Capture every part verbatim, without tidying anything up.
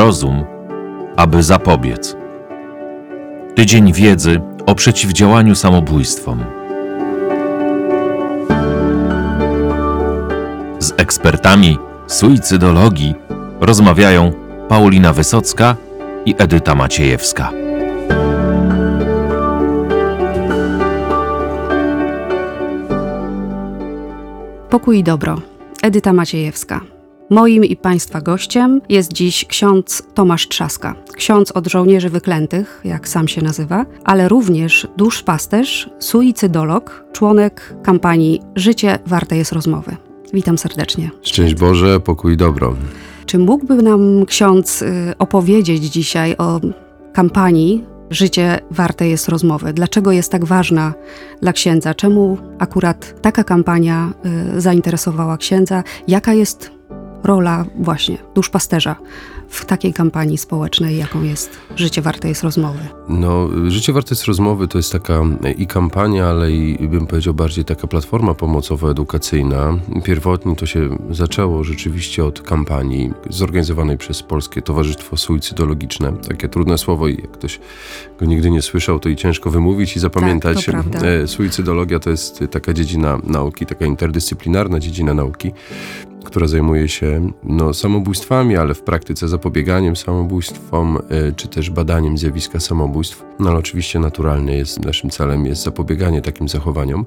rozum, aby zapobiec. Tydzień wiedzy o przeciwdziałaniu samobójstwom. Z ekspertami suicydologii rozmawiają Paulina Wysocka i Edyta Maciejewska. Pokój i dobro. Edyta Maciejewska. Moim i Państwa gościem jest dziś ksiądz Tomasz Trzaska. Ksiądz od żołnierzy wyklętych, jak sam się nazywa, ale również duszpasterz, suicydolog, członek kampanii Życie warte jest rozmowy. Witam serdecznie. Szczęść Boże, pokój i dobro. Czy mógłby nam ksiądz opowiedzieć dzisiaj o kampanii Życie warte jest rozmowy? Dlaczego jest tak ważna dla księdza? Czemu akurat taka kampania y, zainteresowała księdza? Jaka jest rola właśnie duszpasterza w takiej kampanii społecznej, jaką jest Życie warte jest rozmowy? No, Życie warte jest rozmowy to jest taka i kampania, ale i bym powiedział bardziej taka platforma pomocowo-edukacyjna. Pierwotnie to się zaczęło rzeczywiście od kampanii zorganizowanej przez Polskie Towarzystwo Suicydologiczne. Takie trudne słowo i jak ktoś go nigdy nie słyszał, to i ciężko wymówić i zapamiętać. Tak, to prawda. Suicydologia to jest taka dziedzina nauki, taka interdyscyplinarna dziedzina nauki, która zajmuje się no, samobójstwami, ale w praktyce zapobieganiem samobójstwom, y, czy też badaniem zjawiska samobójstw. No ale oczywiście naturalnie jest, naszym celem jest zapobieganie takim zachowaniom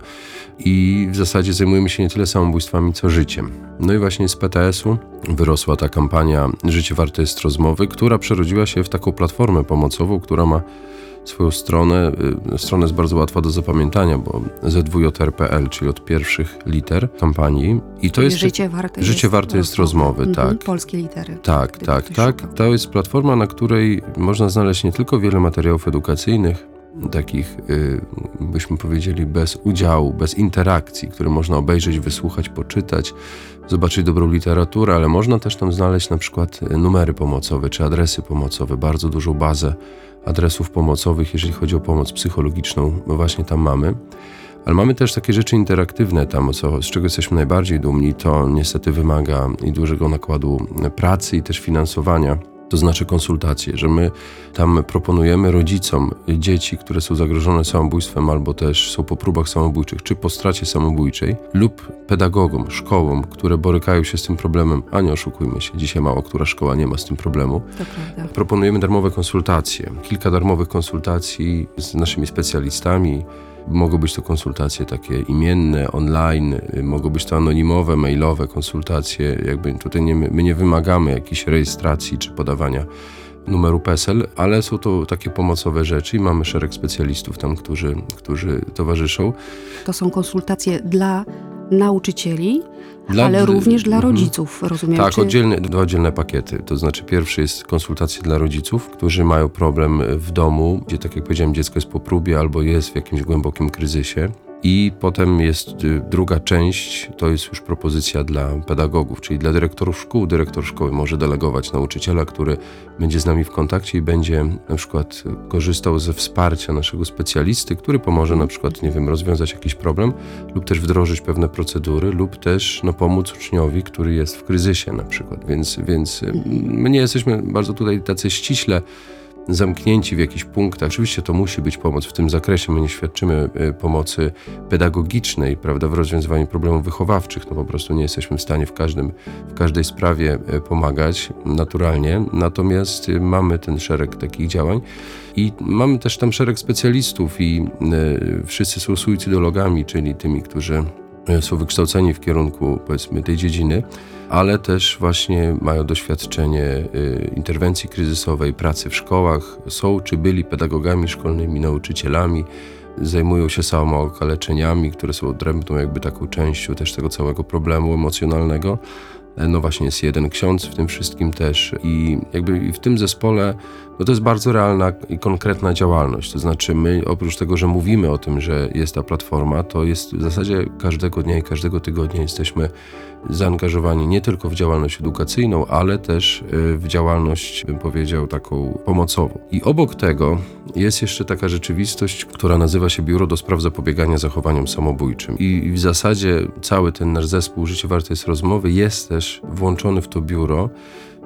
i w zasadzie zajmujemy się nie tyle samobójstwami, co życiem. No i właśnie z P T S-u wyrosła ta kampania Życie warte jest rozmowy, która przerodziła się w taką platformę pomocową, która ma swoją stronę. Strona jest bardzo łatwa do zapamiętania, bo z w j r kropka p l, czyli od pierwszych liter kampanii. I to jest Życie warte Życie jest warte jest rozmowy, mhm, tak. Polskie litery. Tak, tak, tak. To jest platforma, na której można znaleźć nie tylko wiele materiałów edukacyjnych, takich, yy, byśmy powiedzieli, bez udziału, bez interakcji, które można obejrzeć, wysłuchać, poczytać, zobaczyć dobrą literaturę, ale można też tam znaleźć na przykład numery pomocowe czy adresy pomocowe, bardzo dużą bazę adresów pomocowych, jeżeli chodzi o pomoc psychologiczną, bo właśnie tam mamy. Ale mamy też takie rzeczy interaktywne tam, co, z czego jesteśmy najbardziej dumni. To niestety wymaga i dużego nakładu pracy i też finansowania. To znaczy konsultacje, że my tam proponujemy rodzicom dzieci, które są zagrożone samobójstwem albo też są po próbach samobójczych, czy po stracie samobójczej, lub pedagogom, szkołom, które borykają się z tym problemem, a nie oszukujmy się, dzisiaj mało która szkoła nie ma z tym problemu. To prawda. Proponujemy darmowe konsultacje, kilka darmowych konsultacji z naszymi specjalistami. Mogą być to konsultacje takie imienne, online, mogą być to anonimowe, mailowe konsultacje. Jakby tutaj nie, my nie wymagamy jakiejś rejestracji czy podawania numeru PESEL, ale są to takie pomocowe rzeczy i mamy szereg specjalistów tam, którzy, którzy towarzyszą. To są konsultacje dla nauczycieli, Dla, ale również dla mhm. rodziców, rozumiem? Tak, czy... oddzielne, dwa oddzielne pakiety. To znaczy pierwszy jest konsultacja dla rodziców, którzy mają problem w domu, gdzie tak jak powiedziałem, dziecko jest po próbie albo jest w jakimś głębokim kryzysie. I potem jest druga część, to jest już propozycja dla pedagogów, czyli dla dyrektorów szkół. Dyrektor szkoły może delegować nauczyciela, który będzie z nami w kontakcie i będzie na przykład korzystał ze wsparcia naszego specjalisty, który pomoże na przykład, nie wiem, rozwiązać jakiś problem lub też wdrożyć pewne procedury lub też no, pomóc uczniowi, który jest w kryzysie na przykład. Więc, więc my nie jesteśmy bardzo tutaj tacy ściśle zamknięci w jakichś punktach. Oczywiście to musi być pomoc w tym zakresie. My nie świadczymy pomocy pedagogicznej, prawda, w rozwiązywaniu problemów wychowawczych. No po prostu nie jesteśmy w stanie w każdym, w każdej sprawie pomagać naturalnie. Natomiast mamy ten szereg takich działań i mamy też tam szereg specjalistów i y, wszyscy są suicydologami, czyli tymi, którzy są wykształceni w kierunku, powiedzmy, tej dziedziny, ale też właśnie mają doświadczenie y, interwencji kryzysowej, pracy w szkołach, są czy byli pedagogami szkolnymi, nauczycielami, zajmują się samookaleczeniami, które są odrębną jakby taką częścią też tego całego problemu emocjonalnego. No właśnie jest jeden ksiądz w tym wszystkim też i jakby w tym zespole no to jest bardzo realna i konkretna działalność. To znaczy my oprócz tego, że mówimy o tym, że jest ta platforma, to jest w zasadzie każdego dnia i każdego tygodnia jesteśmy zaangażowani nie tylko w działalność edukacyjną, ale też w działalność, bym powiedział, taką pomocową. I obok tego jest jeszcze taka rzeczywistość, która nazywa się Biuro do Spraw Zapobiegania Zachowaniom Samobójczym. I w zasadzie cały ten nasz zespół Życie warte jest rozmowy jest też włączony w to biuro.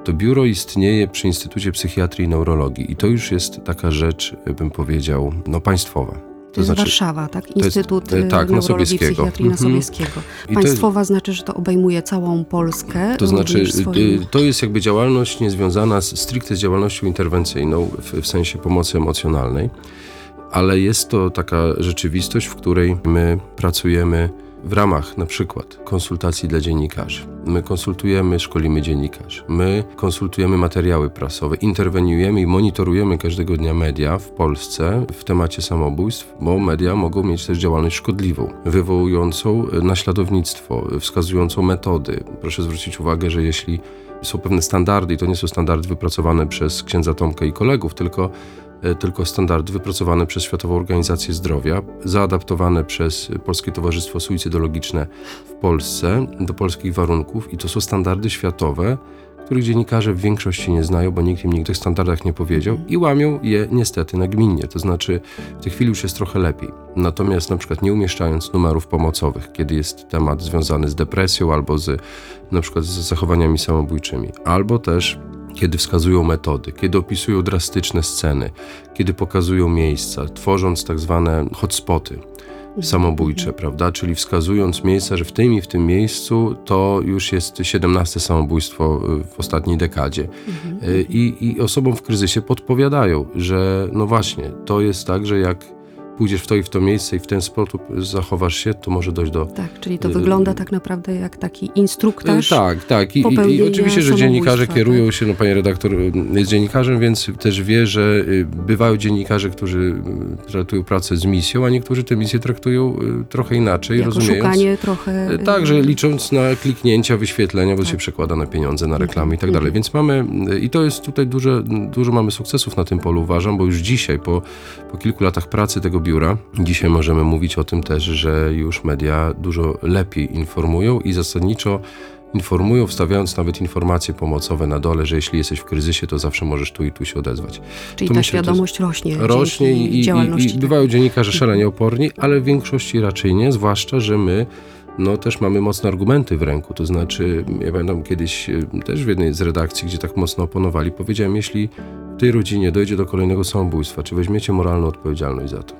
To biuro istnieje przy Instytucie Psychiatrii i Neurologii i to już jest taka rzecz, bym powiedział, no państwowa. To, to jest Warszawa, tak? Instytut jest, tak, Neurologii i Psychiatrii mhm. Nosobieskiego. Państwowa jest, znaczy, że to obejmuje całą Polskę. To znaczy, swoim... to jest jakby działalność niezwiązana z, stricte z działalnością interwencyjną w, w sensie pomocy emocjonalnej, ale jest to taka rzeczywistość, w której my pracujemy w ramach na przykład konsultacji dla dziennikarzy. My konsultujemy, szkolimy dziennikarzy. My konsultujemy materiały prasowe, interweniujemy i monitorujemy każdego dnia media w Polsce w temacie samobójstw, bo media mogą mieć też działalność szkodliwą, wywołującą naśladownictwo, wskazującą metody. Proszę zwrócić uwagę, że jeśli są pewne standardy, i to nie są standardy wypracowane przez księdza Tomka i kolegów, tylko tylko standardy wypracowane przez Światową Organizację Zdrowia, zaadaptowane przez Polskie Towarzystwo Suicydologiczne w Polsce do polskich warunków i to są standardy światowe, których dziennikarze w większości nie znają, bo nikt im nigdy o tych standardach nie powiedział i łamią je niestety nagminnie. To znaczy w tej chwili już jest trochę lepiej. Natomiast na przykład nie umieszczając numerów pomocowych, kiedy jest temat związany z depresją albo z na przykład z zachowaniami samobójczymi, albo też kiedy wskazują metody, kiedy opisują drastyczne sceny, kiedy pokazują miejsca, tworząc tak zwane hotspoty samobójcze, prawda? Czyli wskazując miejsca, że w tym i w tym miejscu to już jest siedemnaste samobójstwo w ostatniej dekadzie. Mhm. I, I osobom w kryzysie podpowiadają, że no właśnie, to jest tak, że jak pójdziesz w to i w to miejsce i w ten sposób zachowasz się, to może dojść do... Tak, czyli to wygląda tak naprawdę jak taki instruktaż. Tak, tak. I, i, i oczywiście, że dziennikarze kierują tak? się, no pani redaktor jest dziennikarzem, więc też wie, że bywają dziennikarze, którzy traktują pracę z misją, a niektórzy tę misję traktują trochę inaczej, jako rozumiejąc. Szukanie trochę... Tak, że licząc na kliknięcia, wyświetlenia, bo tak. się przekłada na pieniądze, na reklamy i tak dalej. Więc mamy, i to jest tutaj duże, dużo mamy sukcesów na tym polu, uważam, bo już dzisiaj, po, po kilku latach pracy tego biura, dzisiaj możemy mówić o tym też, że już media dużo lepiej informują i zasadniczo informują, wstawiając nawet informacje pomocowe na dole, że jeśli jesteś w kryzysie, to zawsze możesz tu i tu się odezwać. Czyli to ta myślę, świadomość rośnie. Rośnie i, i, i, i bywają dziennikarze szalenie oporni, ale w większości raczej nie, zwłaszcza, że my no też mamy mocne argumenty w ręku, to znaczy, ja pamiętam kiedyś też w jednej z redakcji, gdzie tak mocno oponowali, powiedziałem, jeśli w tej rodzinie dojdzie do kolejnego samobójstwa, czy weźmiecie moralną odpowiedzialność za to?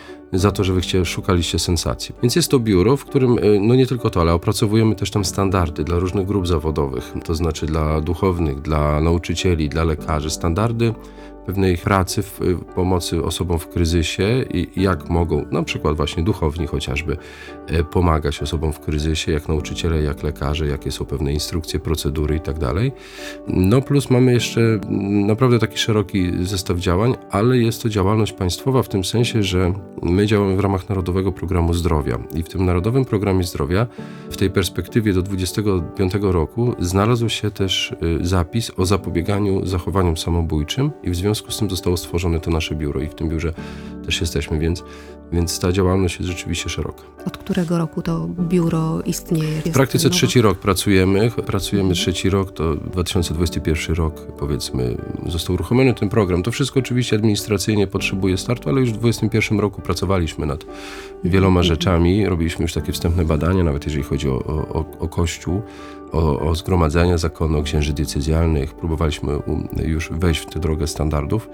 Za to, że wy chcie, szukaliście sensacji. Więc jest to biuro, w którym, no nie tylko to, ale opracowujemy też tam standardy dla różnych grup zawodowych, to znaczy dla duchownych, dla nauczycieli, dla lekarzy, standardy pewnej pracy w pomocy osobom w kryzysie i jak mogą, na przykład właśnie duchowni chociażby, pomagać osobom w kryzysie, jak nauczyciele, jak lekarze, jakie są pewne instrukcje, procedury i tak dalej. No plus mamy jeszcze naprawdę taki szeroki zestaw działań, ale jest to działalność państwowa w tym sensie, że my działamy w ramach Narodowego Programu Zdrowia i w tym Narodowym Programie Zdrowia w tej perspektywie do dwudziestego piątego roku znalazł się też zapis o zapobieganiu zachowaniom samobójczym i w związku z tym zostało stworzone to nasze biuro i w tym biurze też jesteśmy, więc, więc ta działalność jest rzeczywiście szeroka. Od którego roku to biuro istnieje? Jest w praktyce nowo? trzeci rok pracujemy, pracujemy trzeci rok, to dwa tysiące dwudziesty pierwszy rok, powiedzmy, został uruchomiony ten program. To wszystko oczywiście administracyjnie potrzebuje startu, ale już w dwudziestym pierwszym roku pracowaliśmy nad wieloma rzeczami, robiliśmy już takie wstępne badania, nawet jeżeli chodzi o, o, o Kościół, o, o zgromadzenia zakonne, o księży diecezjalnych, próbowaliśmy już wejść w tę drogę standardów.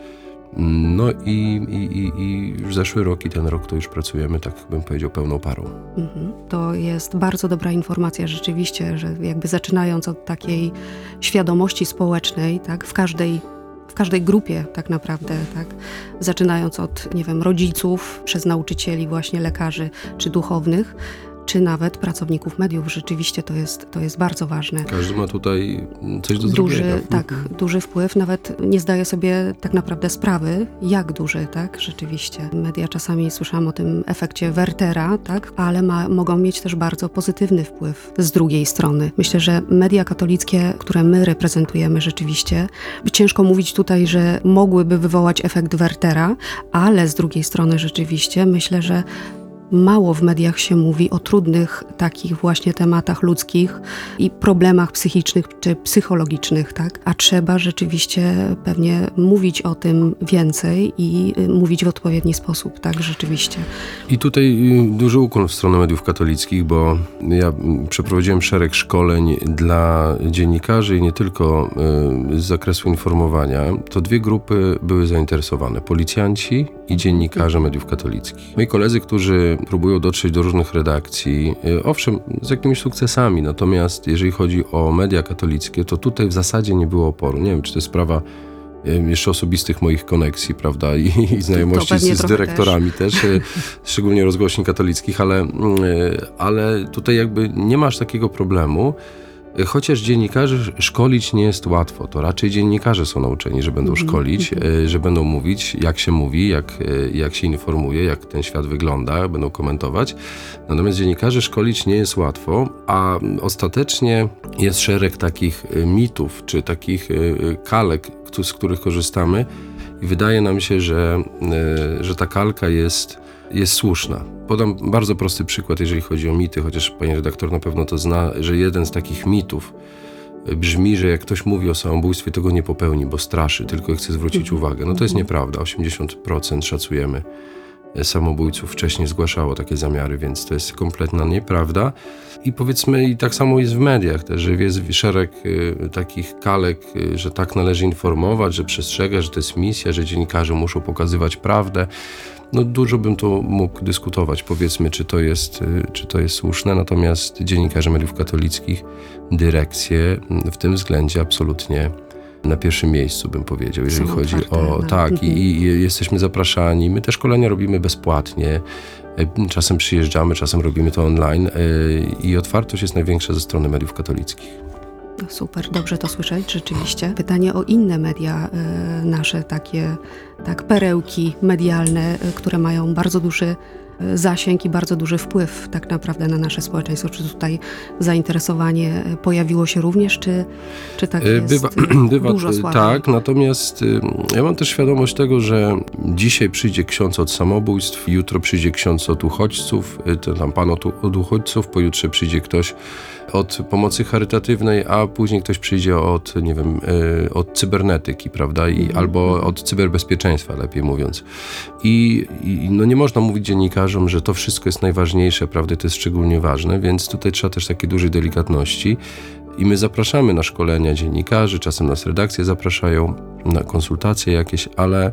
No i, i, i już zeszły rok i ten rok to już pracujemy, tak bym powiedział, pełną parą. Mhm. To jest bardzo dobra informacja rzeczywiście, że jakby zaczynając od takiej świadomości społecznej, tak, w każdej w każdej grupie tak naprawdę, tak, zaczynając od, nie wiem, rodziców, przez nauczycieli, właśnie lekarzy czy duchownych, czy nawet pracowników mediów. Rzeczywiście to jest, to jest bardzo ważne. Każdy ma tutaj coś do duży, zrobienia. Tak, mhm. duży wpływ. Nawet nie zdaje sobie tak naprawdę sprawy, jak duży, tak, rzeczywiście. Media czasami słyszałam o tym efekcie Wertera, tak, ale ma, mogą mieć też bardzo pozytywny wpływ z drugiej strony. Myślę, że media katolickie, które my reprezentujemy rzeczywiście, ciężko mówić tutaj, że mogłyby wywołać efekt Wertera, ale z drugiej strony rzeczywiście myślę, że mało w mediach się mówi o trudnych takich właśnie tematach ludzkich i problemach psychicznych czy psychologicznych, tak? A trzeba rzeczywiście pewnie mówić o tym więcej i y, mówić w odpowiedni sposób, tak? Rzeczywiście. I tutaj y, duży ukłon w stronę mediów katolickich, bo ja y, przeprowadziłem szereg szkoleń dla dziennikarzy i nie tylko y, z zakresu informowania. To dwie grupy były zainteresowane. Policjanci i dziennikarze mediów katolickich. Moi koledzy, którzy próbują dotrzeć do różnych redakcji, y, owszem, z jakimiś sukcesami, natomiast jeżeli chodzi o media katolickie, to tutaj w zasadzie nie było oporu. Nie wiem, czy to jest sprawa y, jeszcze osobistych moich koneksji, prawda, i, i znajomości z, z dyrektorami też, też szczególnie rozgłośni katolickich, ale, y, ale tutaj jakby nie masz takiego problemu. Chociaż dziennikarzy szkolić nie jest łatwo, to raczej dziennikarze są nauczeni, że będą szkolić, mm-hmm. że będą mówić, jak się mówi, jak, jak się informuje, jak ten świat wygląda, będą komentować. Natomiast dziennikarzy szkolić nie jest łatwo, a ostatecznie jest szereg takich mitów, czy takich kalek, z których korzystamy i wydaje nam się, że, że ta kalka jest, jest słuszna. Podam bardzo prosty przykład, jeżeli chodzi o mity, chociaż pani redaktor na pewno to zna, że jeden z takich mitów brzmi, że jak ktoś mówi o samobójstwie, to go nie popełni, bo straszy, tylko chce zwrócić uwagę. No to jest nieprawda. osiemdziesiąt procent szacujemy samobójców wcześniej zgłaszało takie zamiary, więc to jest kompletna nieprawda. I powiedzmy, i tak samo jest w mediach też, że jest szereg y, takich kalek, y, że tak należy informować, że przestrzega, że to jest misja, że dziennikarze muszą pokazywać prawdę. No dużo bym tu mógł dyskutować, powiedzmy, czy to jest, y, czy to jest słuszne, natomiast dziennikarze mediów katolickich, dyrekcje w tym względzie absolutnie na pierwszym miejscu, bym powiedział, jeżeli Są chodzi otwarte, o... no. Tak, Mhm. i, i jesteśmy zapraszani. My te szkolenia robimy bezpłatnie. Czasem przyjeżdżamy, czasem robimy to online i otwartość jest największa ze strony mediów katolickich. No super, dobrze to słyszeć, rzeczywiście. Pytanie o inne media y, nasze, takie tak perełki medialne, y, które mają bardzo duży y, zasięg i bardzo duży wpływ tak naprawdę na nasze społeczeństwo. Czy tutaj zainteresowanie y, pojawiło się również, czy, czy tak jest Bywa, y, bywa dużo słabiej? tak, natomiast y, ja mam też świadomość tego, że dzisiaj przyjdzie ksiądz od samobójstw, jutro przyjdzie ksiądz od uchodźców, y, to tam pan od, od uchodźców, pojutrze przyjdzie ktoś od pomocy charytatywnej, a później ktoś przyjdzie od, nie wiem, y, od cybernetyki, prawda, I, mm. albo od cyberbezpieczeństwa, lepiej mówiąc. I, I no nie można mówić dziennikarzom, że to wszystko jest najważniejsze, prawda, to jest szczególnie ważne, więc tutaj trzeba też takiej dużej delikatności. I my zapraszamy na szkolenia dziennikarzy, czasem nas redakcje zapraszają na konsultacje jakieś, ale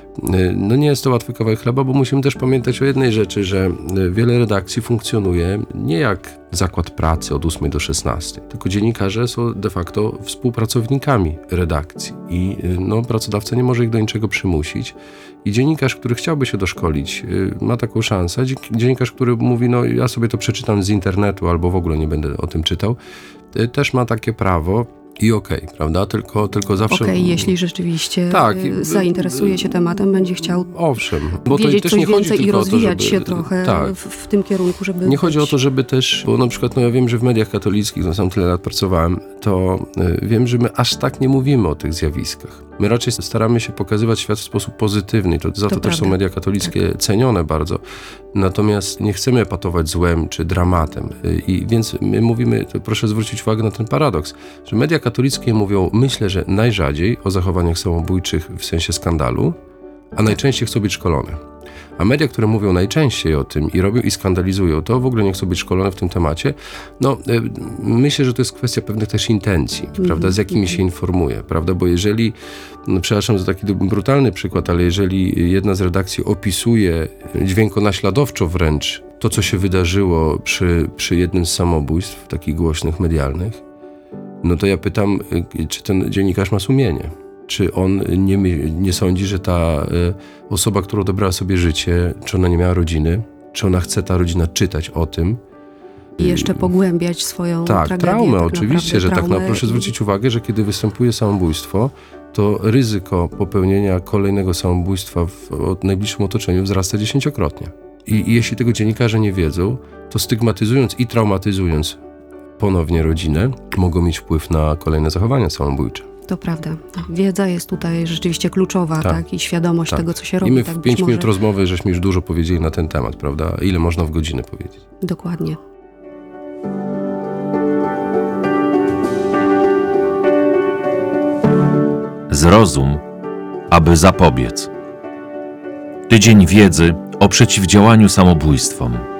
no nie jest to łatwy kawałek chleba, bo musimy też pamiętać o jednej rzeczy, że wiele redakcji funkcjonuje nie jak zakład pracy od ósmej do szesnastej, tylko dziennikarze są de facto współpracownikami redakcji i no, pracodawca nie może ich do niczego przymusić. I dziennikarz, który chciałby się doszkolić, ma taką szansę. Dziennikarz, który mówi, no ja sobie to przeczytam z internetu albo w ogóle nie będę o tym czytał, też ma takie prawo. I okej, okay, prawda? Tylko, tylko zawsze... Okej, okay, jeśli rzeczywiście tak, zainteresuje się tematem, będzie chciał owszem, bo to wiedzieć też coś nie chodzi więcej i rozwijać o to, żeby, się trochę tak. w, w tym kierunku, żeby... Nie chodzi być... o to, żeby też, bo na przykład no ja wiem, że w mediach katolickich, no sam tyle lat pracowałem, to y, wiem, że my aż tak nie mówimy o tych zjawiskach. My raczej staramy się pokazywać świat w sposób pozytywny. To, za to, to też są media katolickie tak. cenione bardzo. Natomiast nie chcemy epatować złem czy dramatem. I więc my mówimy, proszę zwrócić uwagę na ten paradoks, że media katolickie mówią, myślę, że najrzadziej o zachowaniach samobójczych w sensie skandalu, a najczęściej chcą być szkolone. A media, które mówią najczęściej o tym i robią i skandalizują to, w ogóle nie chcą być szkolone w tym temacie. No, y, myślę, że to jest kwestia pewnych też intencji, mm-hmm. prawda, z jakimi się informuje, prawda, bo jeżeli, no, przepraszam za taki brutalny przykład, ale jeżeli jedna z redakcji opisuje dźwiękonaśladowczo wręcz to, co się wydarzyło przy, przy jednym z samobójstw, takich głośnych, medialnych, no to ja pytam, y, czy ten dziennikarz ma sumienie? Czy on nie, nie sądzi, że ta y, osoba, która odebrała sobie życie, czy ona nie miała rodziny, czy ona chce ta rodzina czytać o tym. I jeszcze pogłębiać swoją tak, tragedię. Traumę, tak oczywiście, że traumę tak. No, proszę i... zwrócić uwagę, że kiedy występuje samobójstwo, to ryzyko popełnienia kolejnego samobójstwa w, w najbliższym otoczeniu wzrasta dziesięciokrotnie. I, I jeśli tego dziennikarze nie wiedzą, to stygmatyzując i traumatyzując ponownie rodzinę, mogą mieć wpływ na kolejne zachowania samobójcze. To prawda. Wiedza jest tutaj rzeczywiście kluczowa, tak? Tak. I świadomość Tak. tego, co się I robi. my tak w być pięć może... minut rozmowy żeśmy już dużo powiedzieli na ten temat, prawda? Ile można w godzinę powiedzieć? Dokładnie. Zrozum, aby zapobiec. Tydzień wiedzy o przeciwdziałaniu samobójstwom.